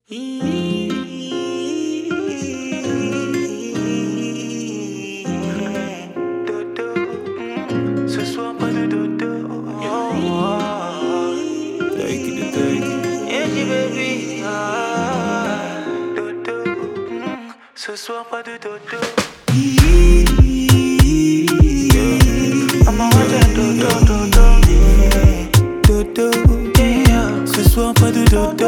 Ce soir pas de dodo. Take it. Yeah, baby. Dodo. Ce soir pas de dodo. I'ma watch that dodo. Dodo. Yeah. Ce soir pas de dodo.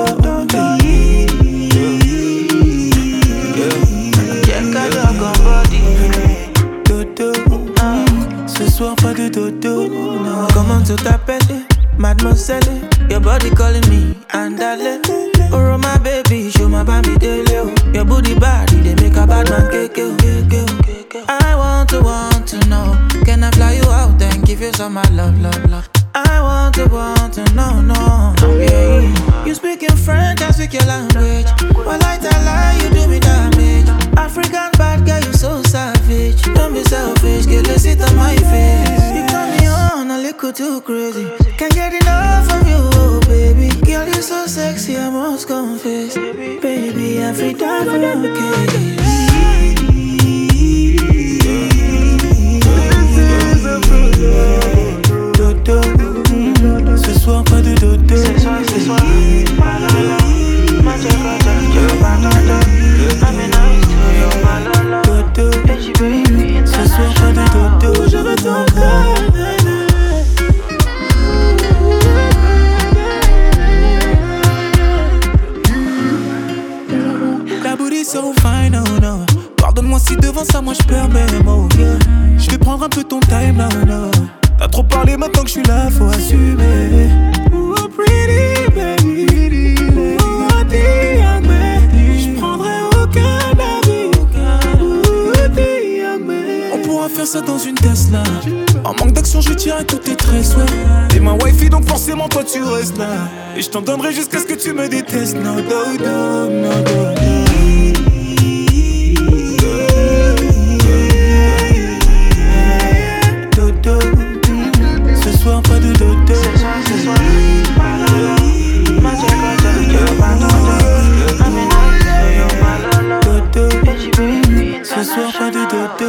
Ce soir pas de dodo, no. Comment tu t'appelles, mademoiselle? Your body calling me, andale. Oh my baby, show my baby daily. Your booty body, they make a bad man cake. I want to know, can I fly you out and give you some of my love? I want to know, no. Yeah. You speak in French, I speak your language. Well, I tell lie, you do me damage. African bad girl, you so savage. Don't be selfish, girl, let's sit on my face. You turn me on a little too crazy. Can't get enough of you, oh, baby. Girl, you so sexy, I must confess. Baby, every time I'm okay. Dodo, ce soir pas de dodo. Ce soir, pas de dodo. Ce soir pas de dodo, je veux ton corps. La booty so fine, oh no. Pardonne-moi si devant ça moi je perds mes mots, yeah. Je vais prendre un peu ton time, no. T'as trop parlé, maintenant que je suis là, faut assumer. Oh pretty baby, oh the young man. J'prendrai aucun avis, oh the young man. On pourra faire ça dans une Tesla. En manque d'action, je tirerai tous tes tresses, ouais. T'es ma wifey, donc forcément toi tu restes là. Et je t'en donnerai jusqu'à ce que tu me détestes, no dodo, no dodo. Ce soir pas de dodo. Ce soir pas de dodo. Ce soir pas de dodo.